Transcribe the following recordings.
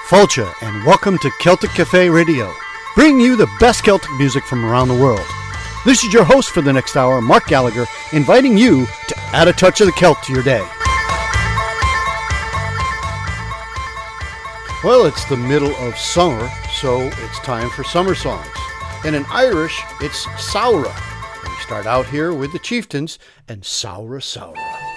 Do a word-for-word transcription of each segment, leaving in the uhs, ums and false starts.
Fulcha, and welcome to Celtic Cafe Radio, bringing you the best Celtic music from around the world. This is your host for the next hour, Mark Gallagher, inviting you to add a touch of the Celt to your day. Well, it's the middle of summer, so it's time for summer songs. And in Irish, it's Saura. And we start out here with the Chieftains and Saura Saura.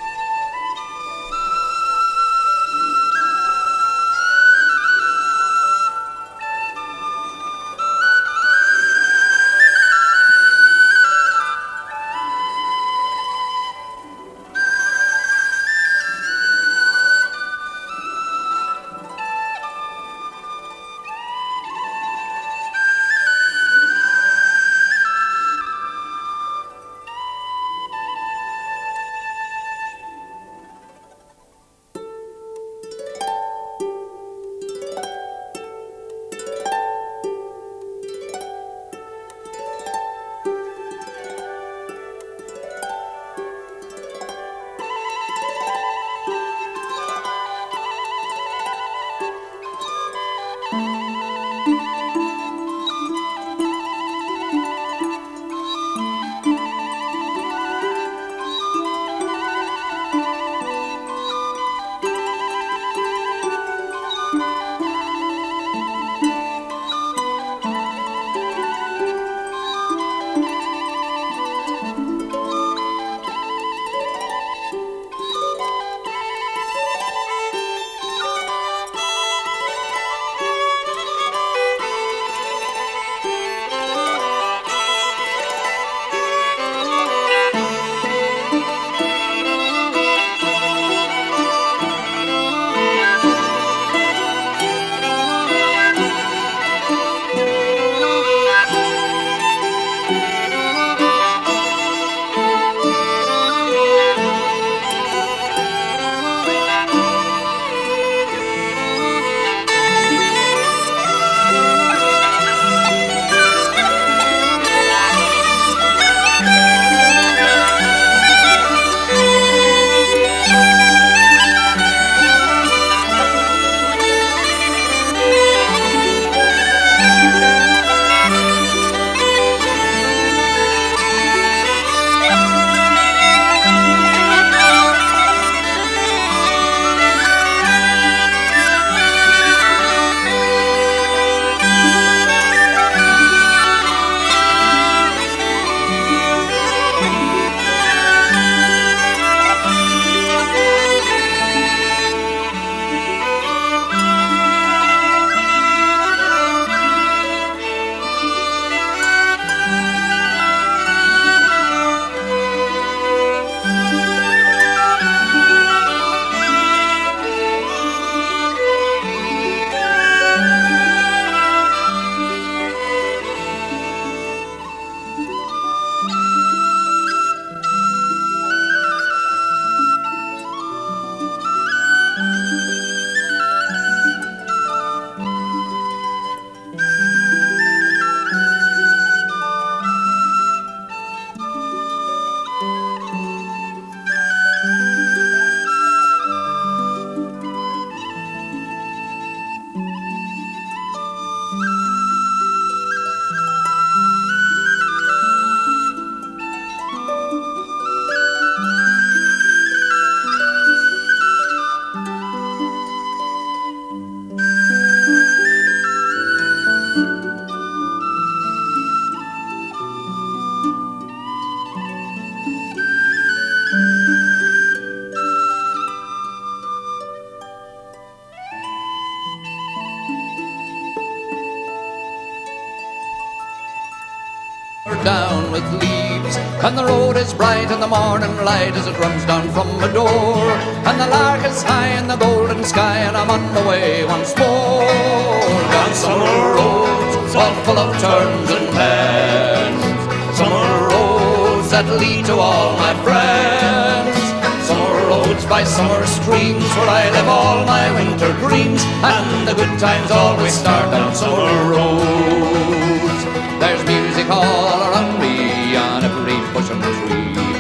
Down with leaves, and the road is bright and the morning light as it runs down from the door, and the lark is high in the golden sky, and I'm on the way once more. Down summer roads, all full of turns and bends, summer roads that lead to all my friends, summer roads by summer streams where I live all my winter dreams, and the good times always start down summer roads. There's music all around me on every bush and tree, and the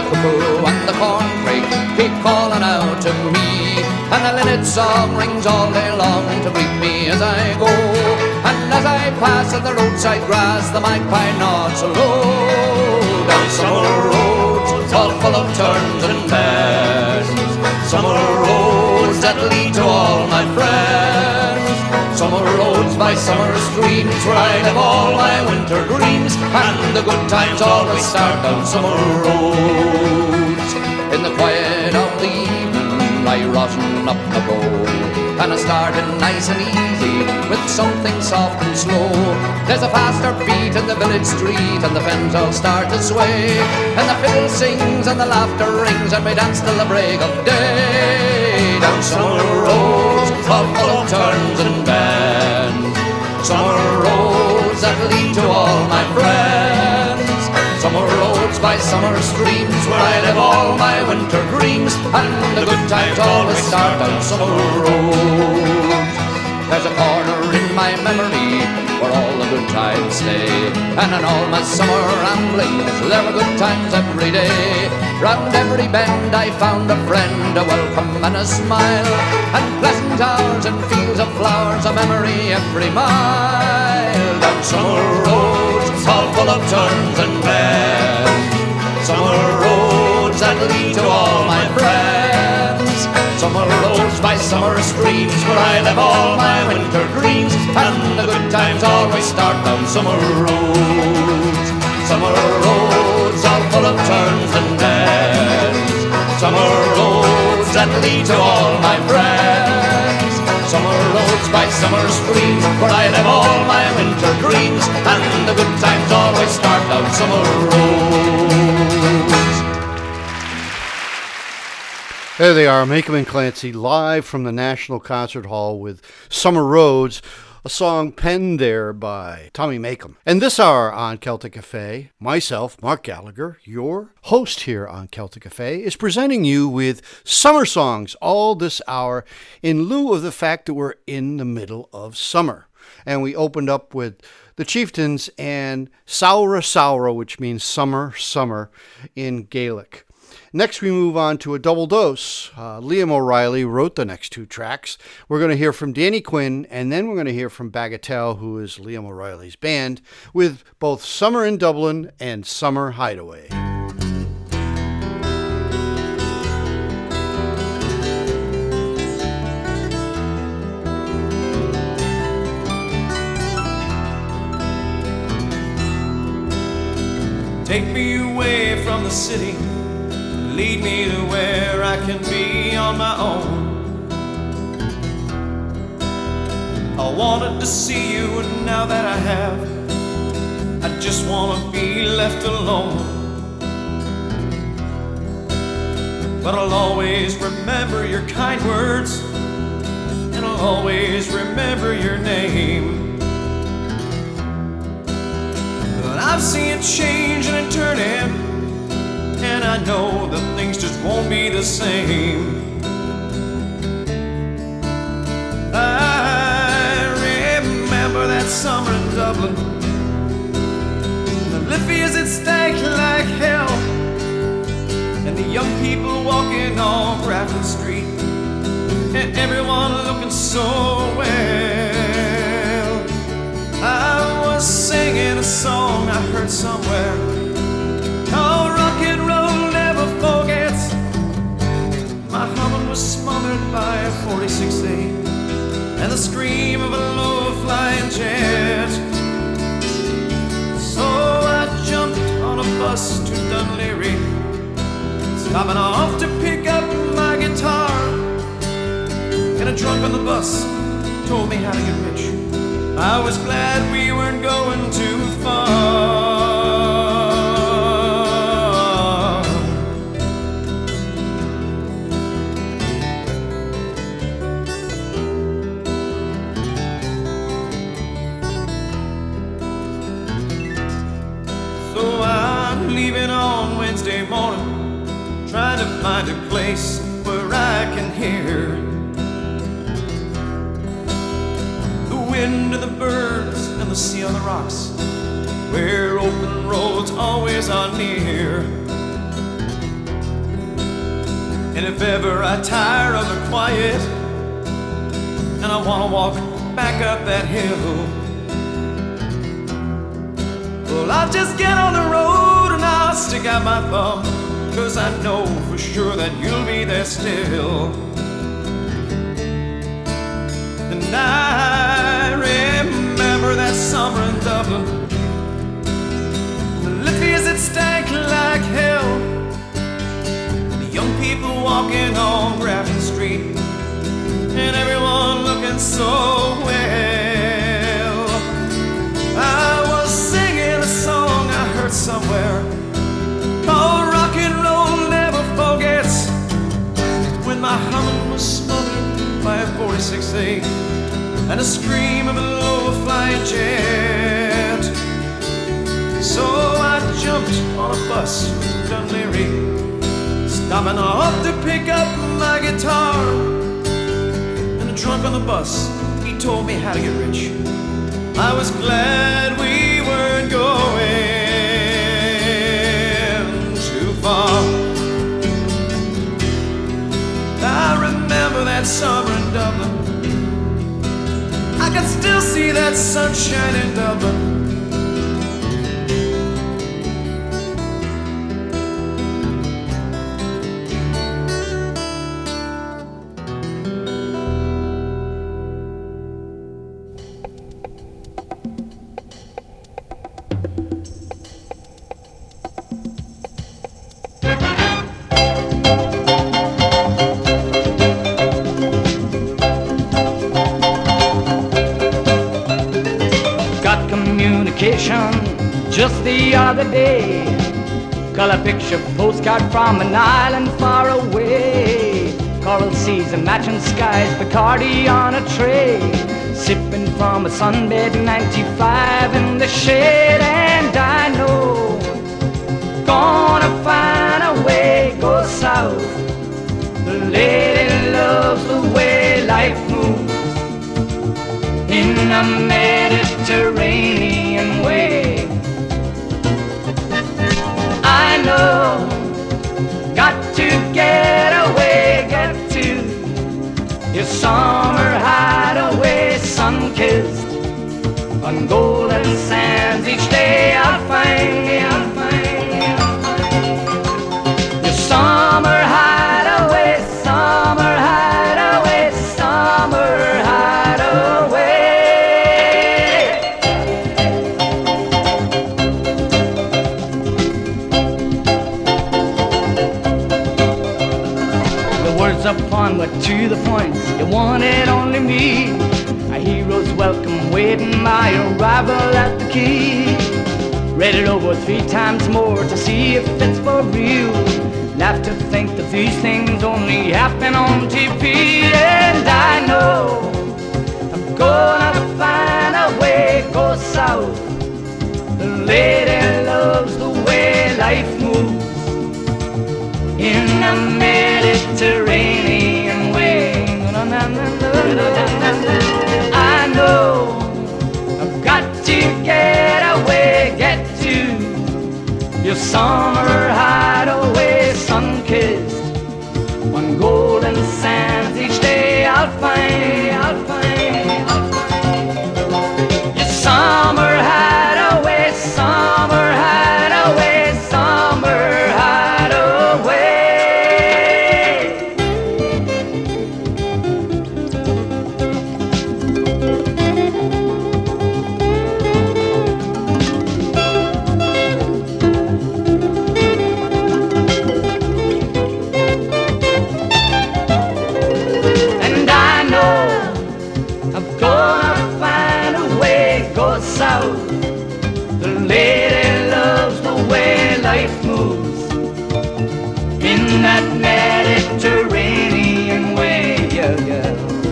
cuckoo and the corncrake keep calling out to me, and the linnet song rings all day long to greet me as I go. And as I pass at the roadside grass, the magpie nods low. Down summer roads, all full of turns and bends, summer roads that lead to all my friends, summer roads by summer streams where I live all my winter dreams, and the good times always start down summer roads. In the quiet of the evening I rosin up the road, and I started nice and easy with something soft and slow. There's a faster beat in the village street, and the fens all start to sway, and the fiddle sings and the laughter rings, and we dance till the break of day. Down summer roads, all full of turns and bends, summer roads that lead to all my friends, summer roads by summer streams where I live all my winter dreams, and the good times always start down summer roads. There's a corner in my memory where all the good times stay, and in all my summer ramblings there were good times every day. Round every bend I found a friend, a welcome and a smile, and pleasant hours and fields of flowers, a memory every mile. Down summer roads, all full of turns and bends, summer roads that lead to all my friends, summer roads by summer streams where I live all my winter dreams, and the good times always start down summer roads. Summer roads all full of turns and bends, summer roads that lead to all my friends, summer roads by summer streams where I live all my winter dreams, and the good times always start down summer roads. There they are, Makem and Clancy, live from the National Concert Hall with Summer Roads, a song penned there by Tommy Makem. And this hour on Celtic Cafe, myself, Mark Gallagher, your host here on Celtic Cafe, is presenting you with summer songs all this hour in lieu of the fact that we're in the middle of summer. And we opened up with the Chieftains and Saura Saura, which means summer, summer in Gaelic. Next, we move on to a double dose. Uh, Liam O'Reilly wrote the next two tracks. We're going to hear from Danny Quinn, and then we're going to hear from Bagatelle, who is Liam O'Reilly's band, with both Summer in Dublin and Summer Hideaway. Take me away from the city, lead me to where I can be on my own. I wanted to see you, and now that I have, I just want to be left alone. But I'll always remember your kind words, and I'll always remember your name. But I've seen it change and it turn in, and I know that things just won't be the same. I remember that summer in Dublin, the Liffey's it stank like hell, and the young people walking on Grafton Street, and everyone looking so well. I was singing a song I heard somewhere, oh, rock and roll never forgets. My humming was smothered by a forty-six eight and the scream of a low-flying jet. So I jumped on a bus to Dunleary, stopping off to pick up my guitar. And a drunk on the bus told me how to get rich. I was glad we weren't going too far. So I'm leaving on Wednesday morning, trying to find a place where I can hear the wind and the birds and the sea on the rocks, where open roads always are near. And if ever I tire of the quiet and I wanna walk back up that hill, well, I'll just get on the road and I'll stick out my thumb, 'cause I know for sure that you'll be there still. And I remember that summer in Dublin, the Liffey's that stank like hell, the young people walking on Grafton Street, and everyone looking so well. I was singing a song I heard somewhere called Rock and Roll Never Forgets, when my humming was smothered by a forty-six eight and a scream of a low-flying jet. So I jumped on a bus from Dunleary, stopping off to pick up my guitar. And the drunk on the bus, he told me how to get rich. I was glad we weren't going too far. I remember that summer in Dublin, I can still see that sunshine in Dublin. Just the other day, color picture postcard from an island far away. Coral seas and matching skies, Bacardi on a tray, sipping from a sunbed ninety-five in the shade. And I know, gonna find a way, go south. The lady loves the way life moves in a Mediterranean way. I know, got to get away, get to your summer hideaway, sun-kissed on golden sands. Each day I'll find, I'll find, I'll find your summer hideaway, summer hideaway, summer hideaway. Upon but to the point, you wanted only me. A hero's welcome waiting my arrival at the key. Read it over three times more to see if it's for real. Laugh to think that these things only happen on T V. And I know I'm gonna find a way, go south. The lady loves the way life moves in a Mediterranean way. I know I've got to get away, get to your summer hideaway, sun-kissed on golden sands. Each day I'll find, I'll find, I'll find your summer hideaway, summer hideaway, summer hideaway. South. The lady loves the way life moves in that Mediterranean way, yeah, yeah.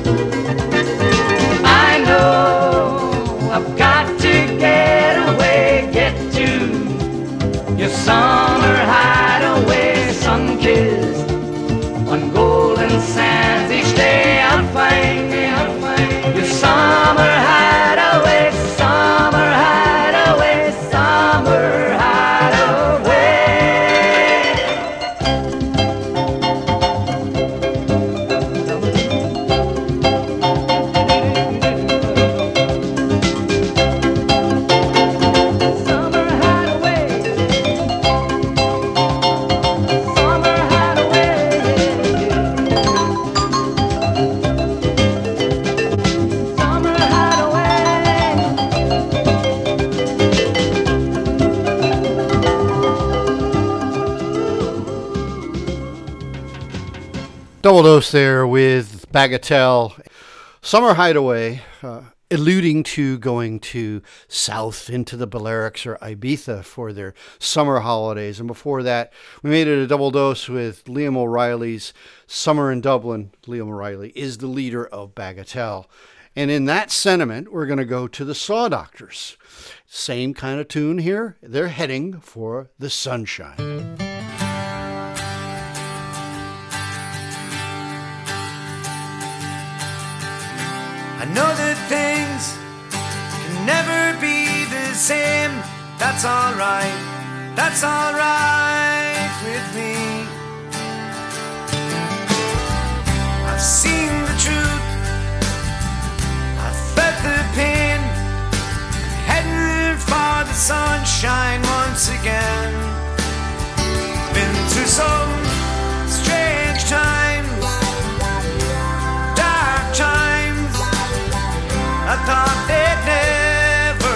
I know I've got to get away, get to your summer hideaway, sun-kissed on golden sands. Each day I'll find, I'll find your summer hideaway, summer hideaway, summer hideaway. Double dose there with Bagatelle. Summer Hideaway, uh, alluding to going to south into the Balearics or Ibiza for their summer holidays. And before that, we made it a double dose with Liam O'Reilly's Summer in Dublin. Liam O'Reilly is the leader of Bagatelle. And in that sentiment, we're going to go to the Saw Doctors. Same kind of tune here. They're heading for the sunshine. I know that things can never be the same. That's alright, that's alright with me. I've seen the truth, I've felt the pain, heading for the sunshine once again. Been through some strange times, dark times. I thought they'd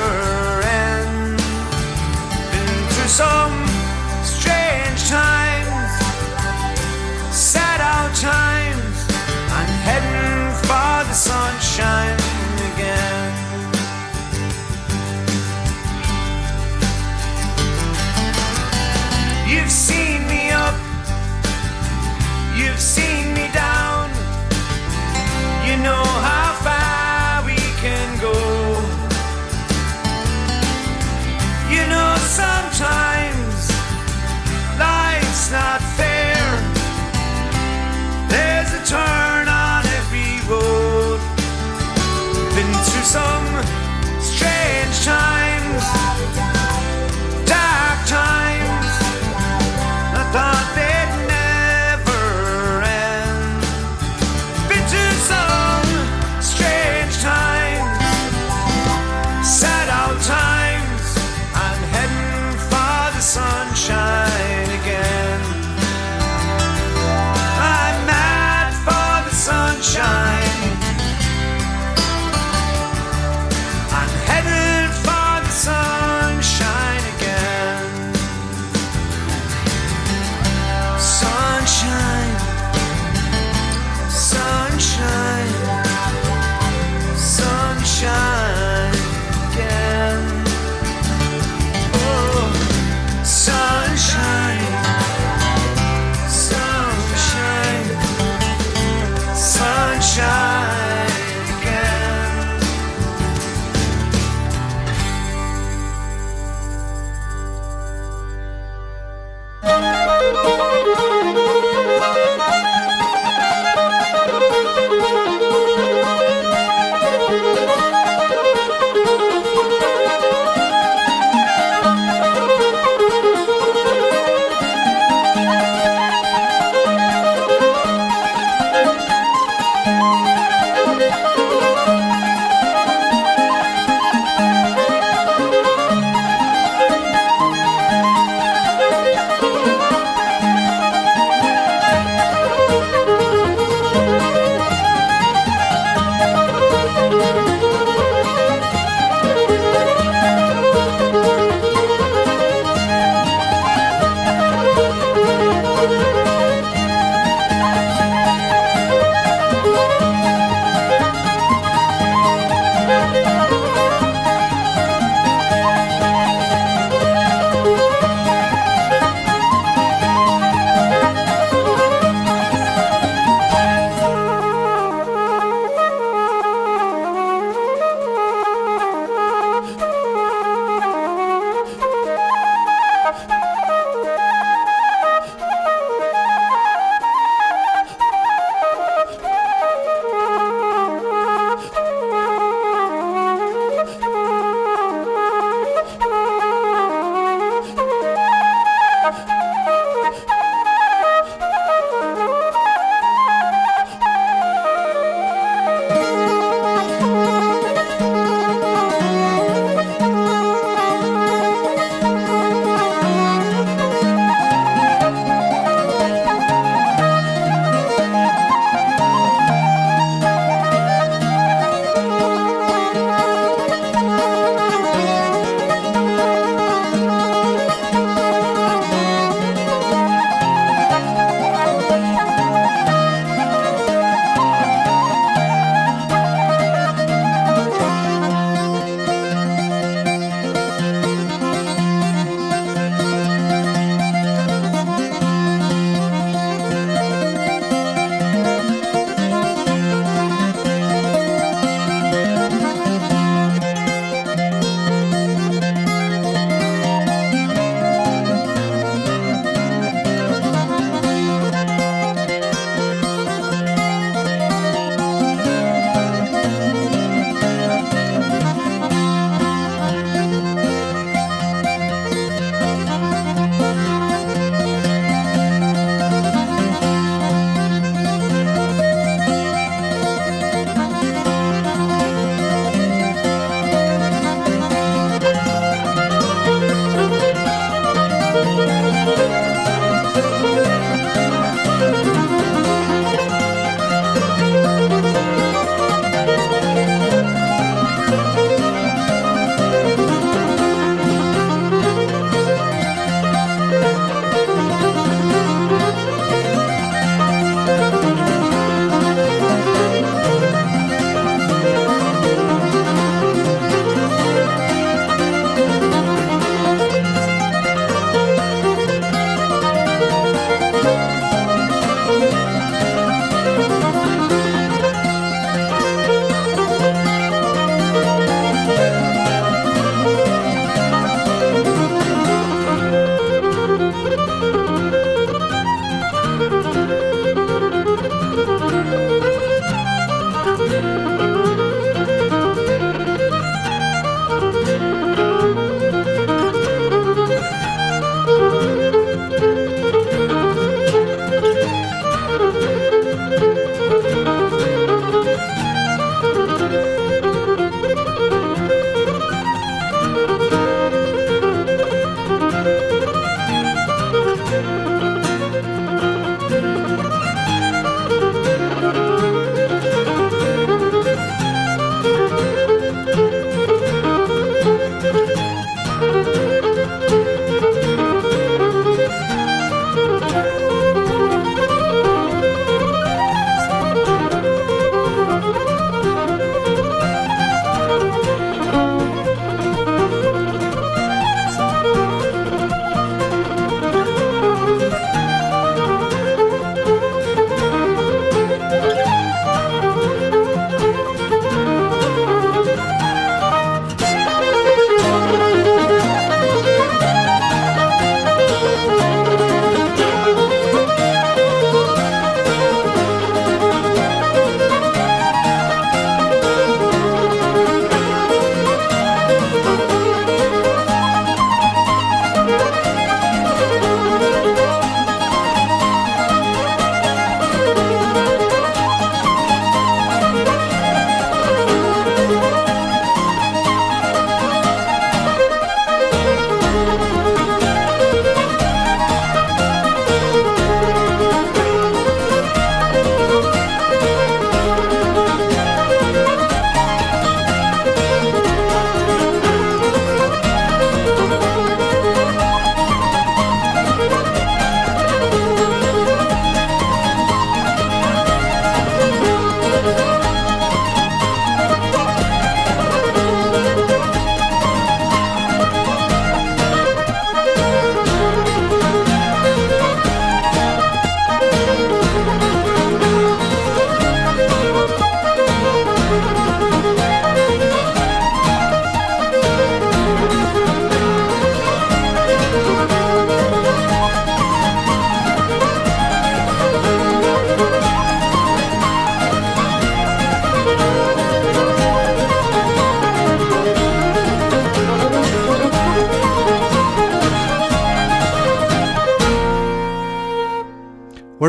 never end. Been through some strange times,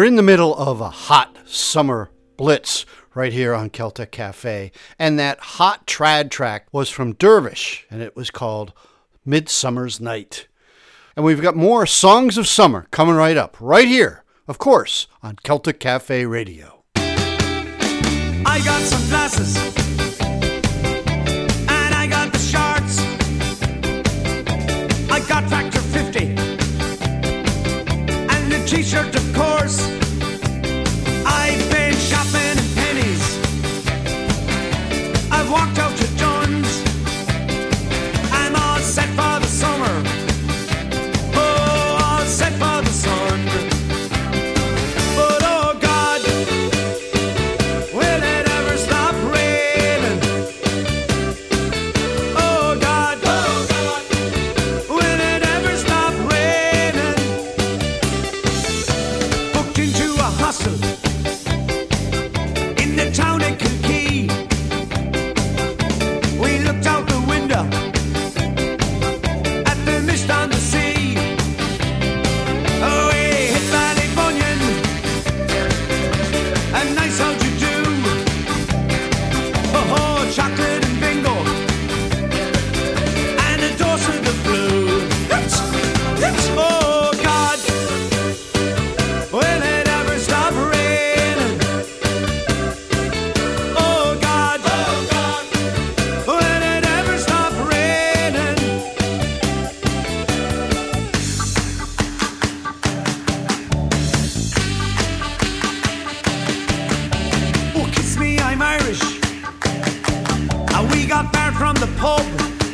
We're in the middle of a hot summer blitz right here on Celtic Cafe, and that hot trad track was from Dervish, and it was called Midsummer's Night. And we've got more songs of summer coming right up, right here, of course, on Celtic Cafe Radio. I got some glasses, and I got the shorts. I got Factor fifty, and the t-shirt, of course. I've been shopping in pennies, I've walked out to John's. I'm all set for the summer, oh, all set for the sun. But oh God, will it ever stop raining? Oh God, oh God, will it ever stop raining? Booked into a hostel in the town of Kilkee. We looked out the window at the mist on the sea. Oh, we hit Ballybunion, and nice how you do. Oh, oh, chocolate and bingo, and a dose of the blue. Oh God, will it ever stop raining? Oh God, oh God, will it ever stop raining? Oh, kiss me, I'm Irish. And we got back from the pub.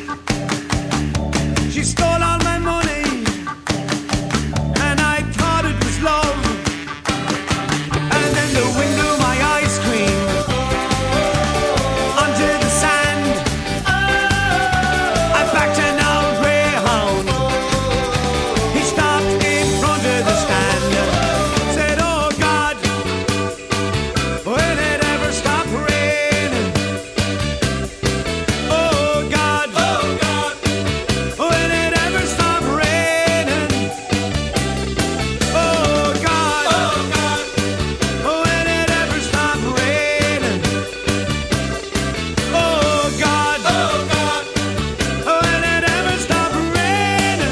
She stole all my money, and I thought it was love. And then the wind blew my ice cream onto the sand. I backed an old greyhound. He stopped in front of the stand. Said, oh God, will it ever stop raining? Oh God, oh God, will it ever stop raining? Oh God, oh God, will it ever stop raining? Oh God, oh God, will it ever stop raining?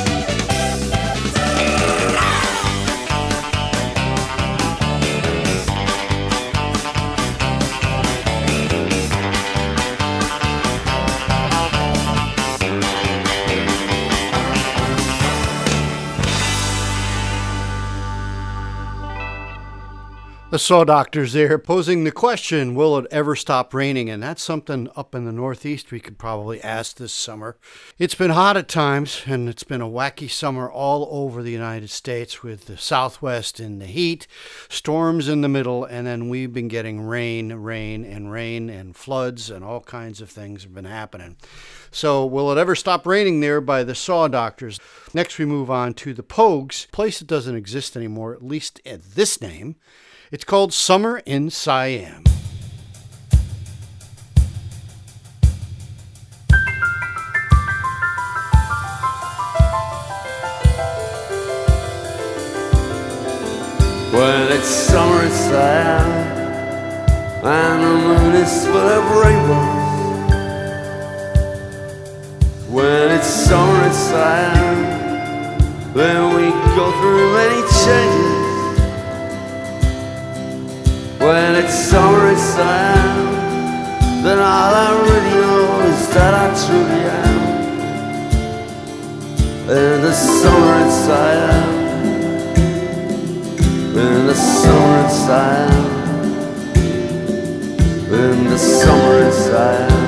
The Saw Doctors there posing the question, will it ever stop raining? And that's something up in the Northeast we could probably ask this summer. It's been hot at times, and it's been a wacky summer all over the United States with the Southwest in the heat, storms in the middle, and then we've been getting rain, rain, and rain, and floods, and all kinds of things have been happening. So will it ever stop raining there by the Saw Doctors? Next we move on to the Pogues, a place that doesn't exist anymore, at least at this name. It's called Summer in Siam. Well, it's summer in Siam, and the moon is full of rainbows. When it's summer in Siam, then we go through many changes. When it's summer in Siam, then all I really know is that I truly am. In the summer in Siam, in the summer in Siam, in the summer in Siam.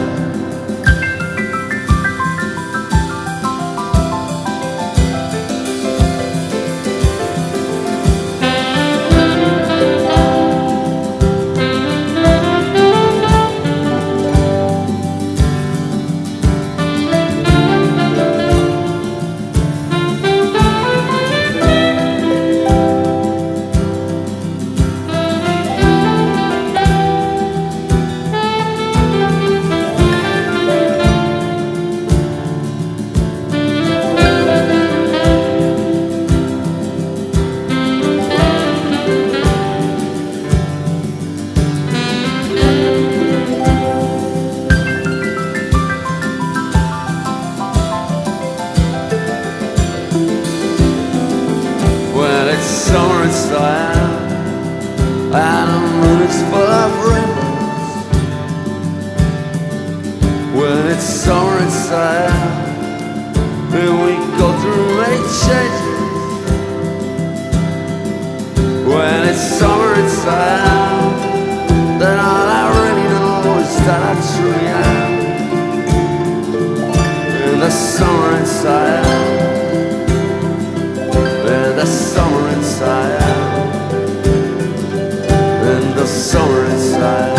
changes when it's summer inside. Then all I really know is that I truly am in the summer inside. In the summer inside. In the summer inside.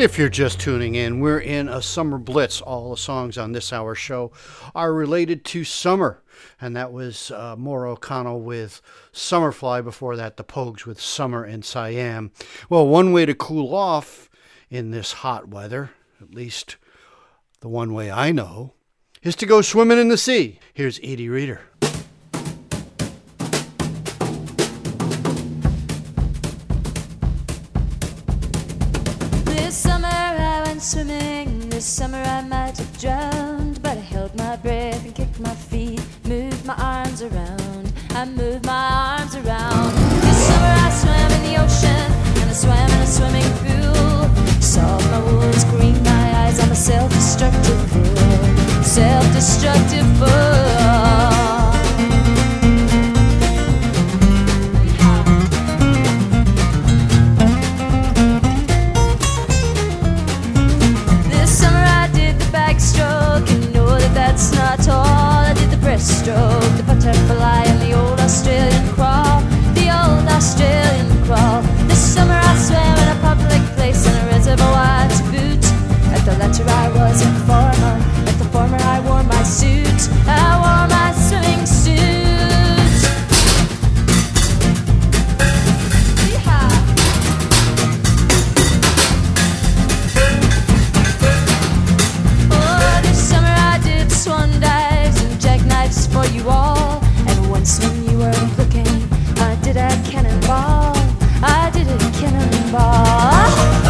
If you're just tuning in, we're in a summer blitz. All the songs on this hour show are related to summer. And that was uh, Maura O'Connell with Summerfly. Before that, the Pogues with Summer in Siam. Well, one way to cool off in this hot weather, at least the one way I know, is to go swimming in the sea. Here's Edie Reader. Swimming this summer I might have drowned, but I held my breath and kicked my feet, moved my arms around, I moved my arms around. This summer I swam in the ocean, and I swam in a swimming pool. Salt my wounds, green my eyes, I'm a self-destructive fool, self-destructive fool. Backstroke, you know that that's not all. I did the breaststroke, the butterfly, and the old Australian crawl, the old Australian crawl. This summer I swam in a public place in a reservoir to boot. At the latter I was informal, at the former I wore my suit. I wore my swimming suit. Swan dives and jackknives for you all. And once when you weren't looking, I did a cannonball. I did a cannonball.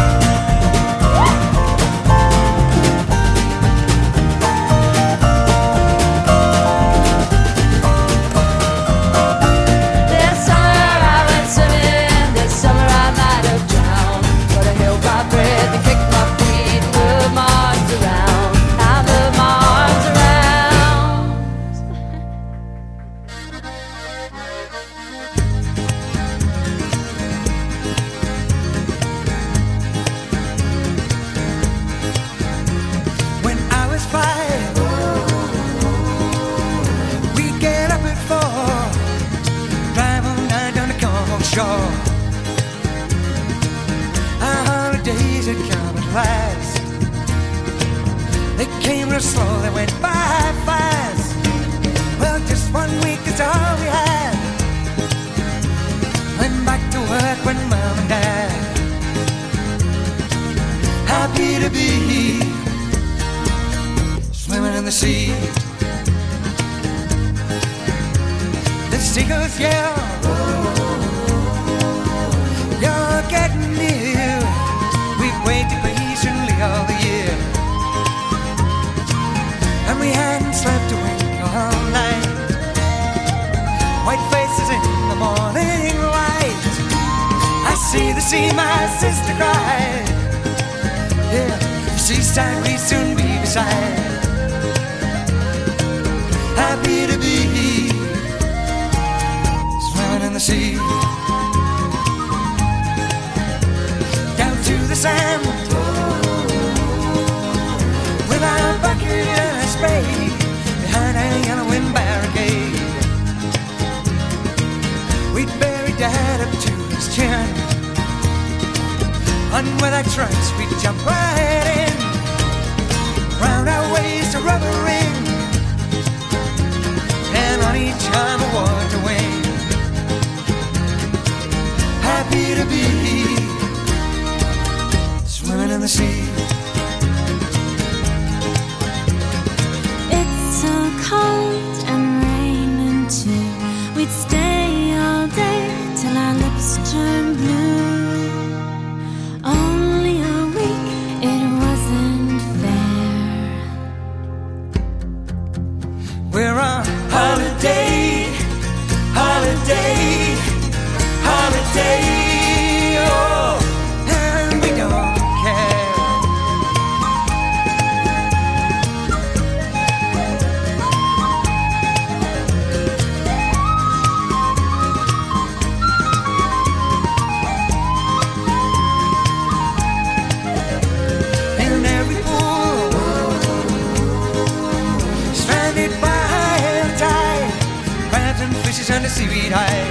This summer I went swimming. This summer I might have drowned, but I held my breath and kicked my feet and moved my arms around. I moved my arms around. Shore. Our holidays had come at last. They came real slow, they went by fast. Well, just one week is all we had. Went back to work when Mom and Dad. Happy to be swimming in the sea. The seagulls yell, you're getting near. We've waited patiently all the year, and we hadn't slept a wink all night. White faces in the morning light. I see the sea, my sister cried. Yeah, the seaside we soon be beside. Happy to be swimming in the sea. To the sand with our bucket and a spade behind a yellowing barricade. We'd bury Dad up to his chin, and with our trunks we'd jump right in, round our waist a rubber ring, and on each arm a water wing. Happy to be swimming in the sea. It's so cold and raining too. We'd stay all day till our lips turn blue. Only a week, it wasn't fair. We're on holiday, holiday, holiday. Oh, and we don't and the seaweed high.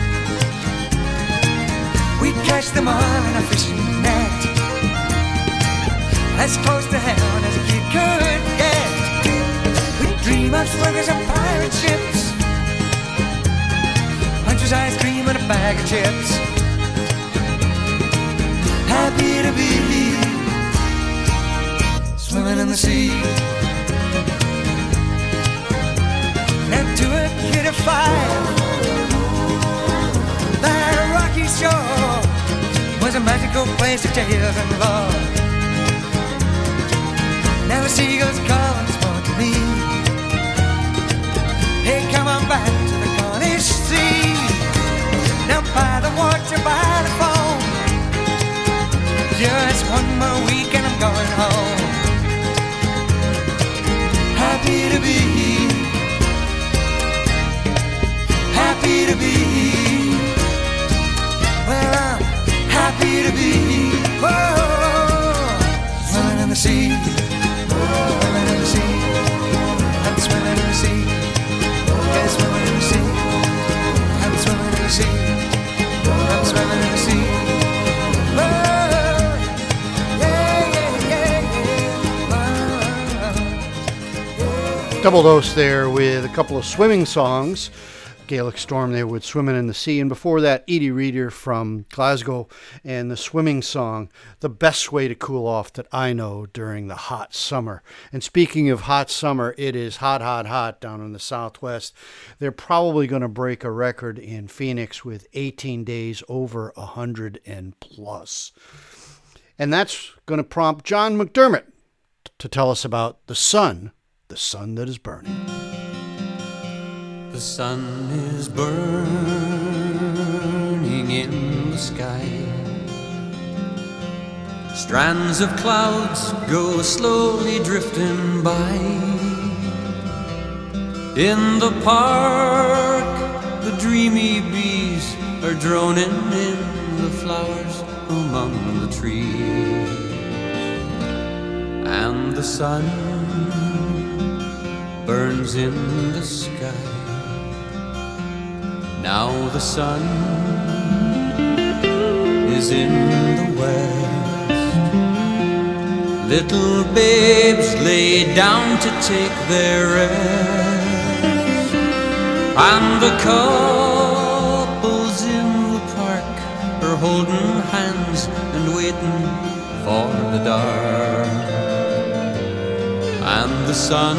We'd catch them all in a fishing net, as close to heaven as a kid could get. We dream of swingers and pirate ships, punches ice cream and a bag of chips. Happy to be swimming in the sea. Now to a kid of five, that rocky shore was a magical place of tales and love. Now the seagulls call and spoke to me. Hey, come on back to the Cornish sea. Now by the water, by the phone, just one more week and I'm going home. Happy to be, happy to be, well I'm happy to be, whoa, swimming in the sea, swimming in the sea, I'm swimming in the sea, yeah, swimming in the sea, I'm swimming in the sea, I'm swimming in the sea, whoa. Double dose there with a couple of swimming songs. Gaelic Storm there with Swimming in the Sea. And before that, Edie Reader from Glasgow and the swimming song, The Best Way to Cool Off That I Know During the Hot Summer. And speaking of hot summer, it is hot, hot, hot down in the Southwest. They're probably going to break a record in Phoenix with eighteen days over one hundred and plus. And that's going to prompt John McDermott to tell us about the sun. The sun that is burning. The sun is burning in the sky. Strands of clouds go slowly drifting by. In the park, the dreamy bees are droning in the flowers among the trees. And the sun burns in the sky. Now the sun is in the west. Little babes lay down to take their rest, and the couples in the park are holding hands and waiting for the dark. And the sun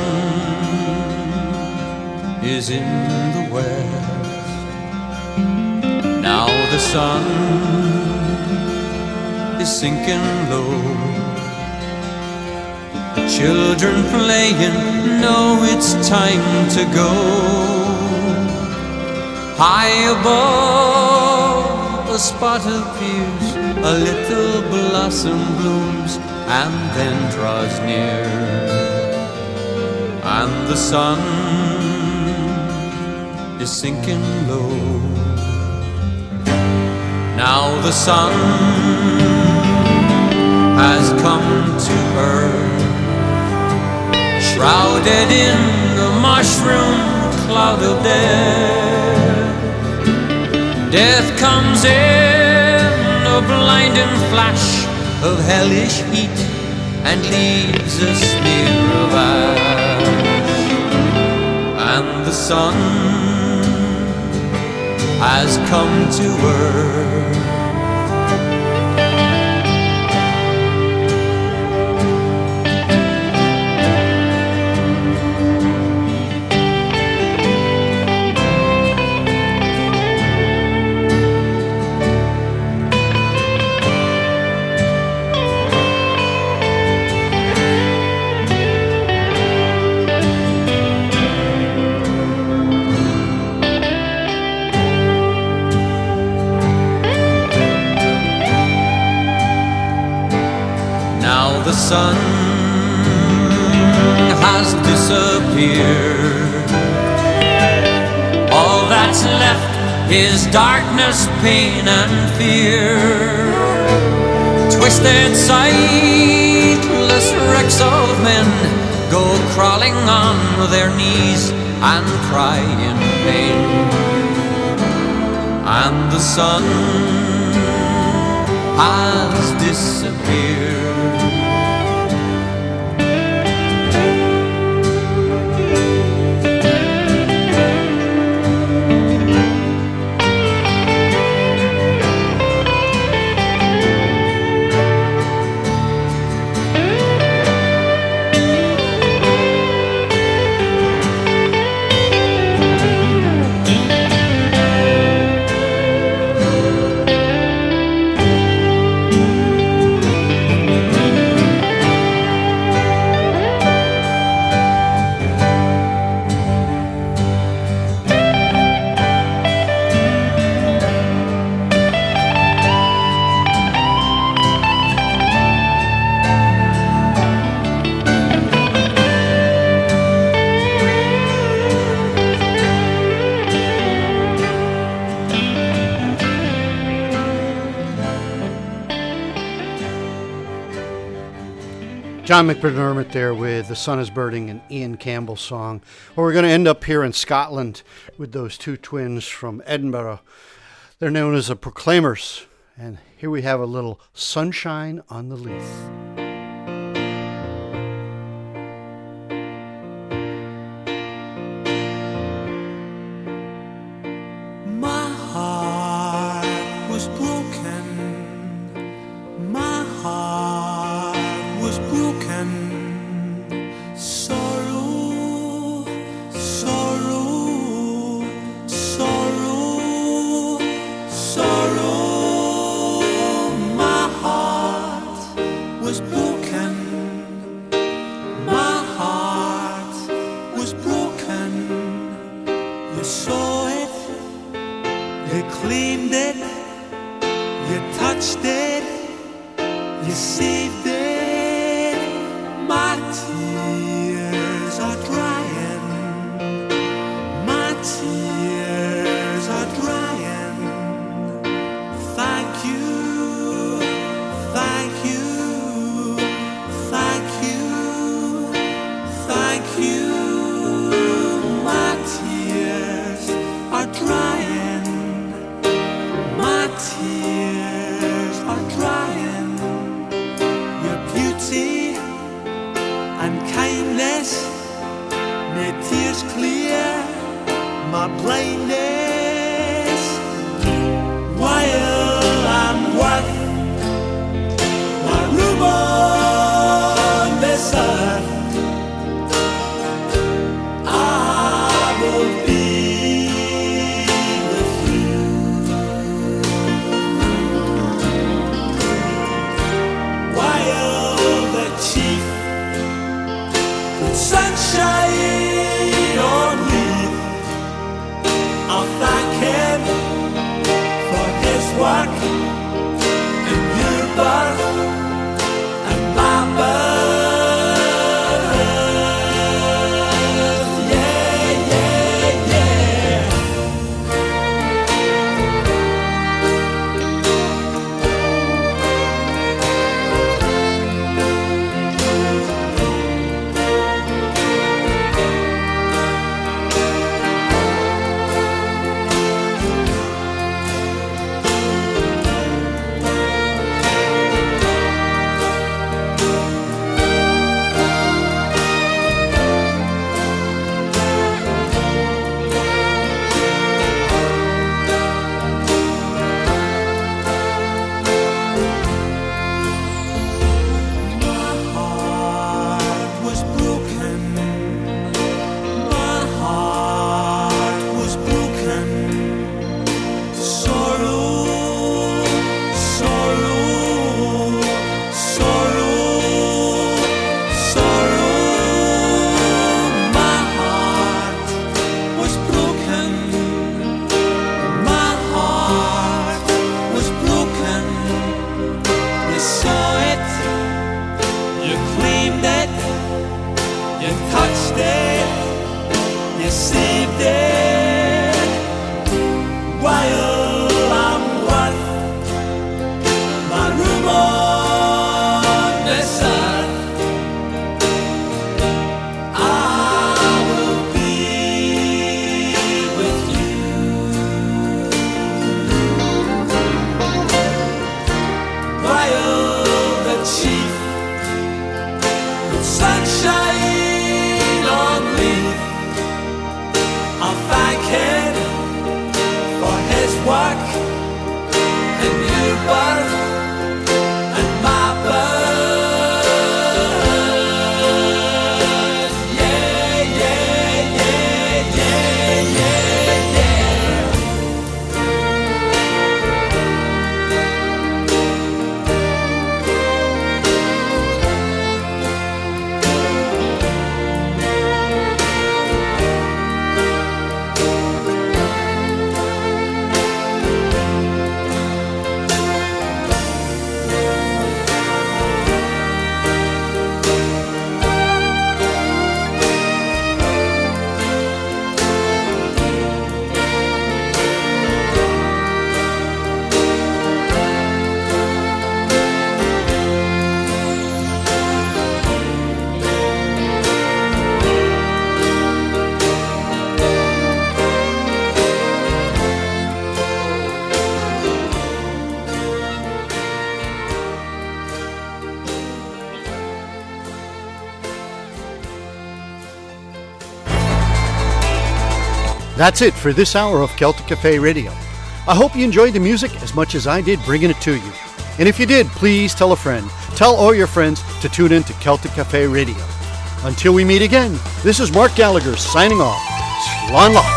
is in the west. Now the sun is sinking low. The children playing know it's time to go. High above a spot appears, a little blossom blooms and then draws near. And the sun is sinking low. Now the sun has come to earth, shrouded in the mushroom cloud of death. Death comes in a blinding flash of hellish heat and leaves a smear of ash. And the sun has come to earth. The sun has disappeared. All that's left is darkness, pain and fear. Twisted, sightless wrecks of men go crawling on their knees and cry in pain. And the sun has disappeared. John McDermott there with The Sun is Burning, an Ian Campbell song. Well, we're going to end up here in Scotland with those two twins from Edinburgh. They're known as the Proclaimers. And here we have a little Sunshine on the Leith. My heart was broken. My heart was broken. Sorrow, sorrow, sorrow, sorrow. My heart was broken. My heart was broken. You saw it, you cleaned it, you touched it, you saved it. My tears are drying. My tears are drying. Thank you, thank you, thank you, thank you. My tears are drying. My tears are drying. Your beauty and kindness made tears clear my blindness. While I'm worth my room on this earth, I will be with you. While the chief put sunshine on me, I'll thank him for his work in your birth and my birth. Yeah, yeah, yeah. My heart was broken. My heart was broken. Sorrow, sorrow, sorrow, sorrow. My heart was broken. My heart was broken. You saw it, you claimed it, you touched it, you saved it. While I'm worth my room on this earth, I will be with you. While the chief put sunshine on me, I'll thank him for his work and your birth and my birth. Yeah, yeah, yeah, yeah, yeah, yeah. That's it for this hour of Celtic Cafe Radio. I hope you enjoyed the music as much as I did bringing it to you. And if you did, please tell a friend. Tell all your friends to tune in to Celtic Cafe Radio. Until we meet again, this is Mark Gallagher signing off. Slán lá.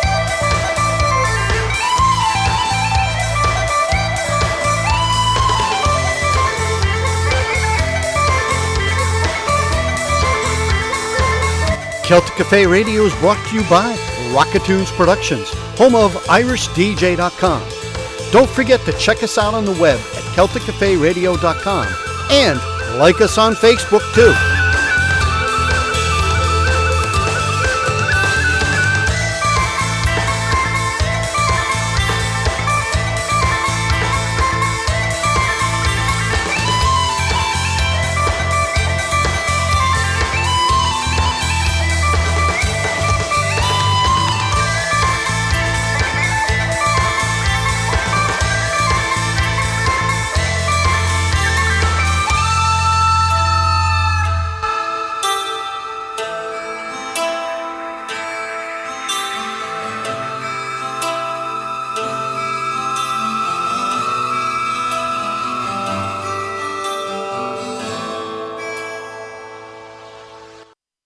Celtic Cafe Radio is brought to you by Rockatunes Productions, home of Irish D J dot com. Don't forget to check us out on the web at Celtic Cafe Radio dot com and like us on Facebook too.